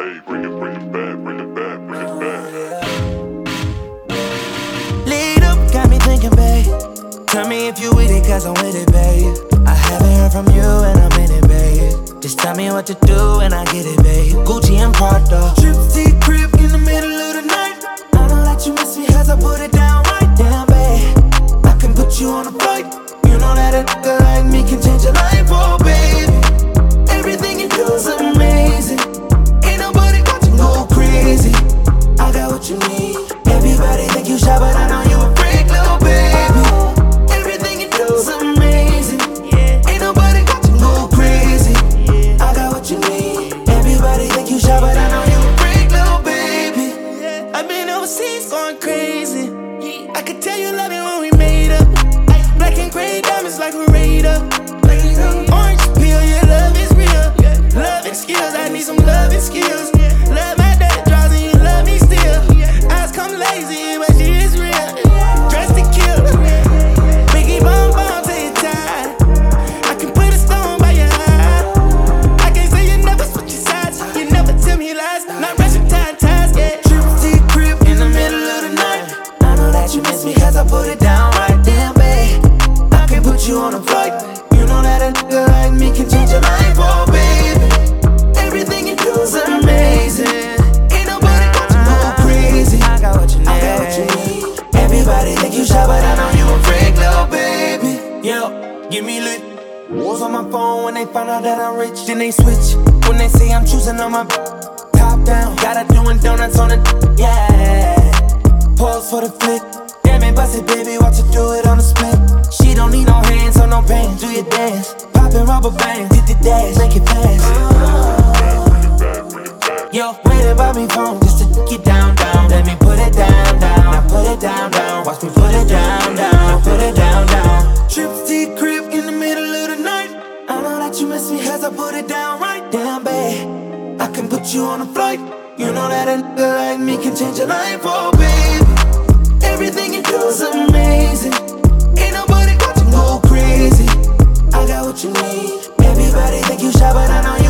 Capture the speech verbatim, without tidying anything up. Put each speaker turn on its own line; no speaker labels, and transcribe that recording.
Hey, bring it, bring it back, bring it back, bring it back.
Lead up, got me thinking, babe. Tell me if you with it, cause I'm with it, babe. I haven't heard from you and I'm in it, babe. Just tell me what to do and I get it, babe. Gucci and Prada, trip to your crib in the middle of the night. I know that you miss me as I put it down right down, babe. I can put you on a flight. You know that a nigga like me can change your life, oh baby. Everything you do is amazing. Ain't nobody got to go crazy. I got what you need. Everybody think you shy, but I know you a freak, little baby. Everything you do is amazing. Ain't nobody got to go crazy. I got what you need. Everybody think you shy, but I know you a freak, little baby. I've been overseas going crazy. I could tell you love it when we made up. Black and gray diamonds like a radar. Orange peel, your love is real. Love and skills, I need some love and skills. Love my dirty draws and you love me still. Eyes come lazy, but she is real. Dressed to kill. Biggie bomb bomb till you tired. I can put a stone by your eye. I can't say you never switch your sides. You never tell me lies. Not rushing time ties, yeah. Trip to your crib in the middle of the night. I know that you miss me cause I put it down right there, babe. I can put you on a flight. You know that a nigga like me can change your life, oh baby. Everything you do is amazing. Ain't nobody got to go crazy. I got what you need. I got what you need. Everybody think you shy, but I know you a freak, little baby. Yo, give me lit. Walls on my phone when they find out that I'm rich. Then they switch when they say I'm choosing on my top down. Gotta doing donuts on it, yeah. Pause for the flick. Damn it, bust it, baby, watch her do it on the split. She don't need no hands or no pain. Do your dance, poppin' rubber bands, hit the dash, make it fast. Yo, waiting by me phone just to get down, down. Let me put it down, down. Now put it down, down. Watch me put it down, down. Now put it down, down. Trips to your crib in the middle of the night. I know that you miss me as I put it down right down, babe. I can put you on a flight. You know that a nigga like me can change your life, oh baby. Everything you do is amazing. Ain't nobody got to go crazy. I got what you need. Everybody think you shy, but I know you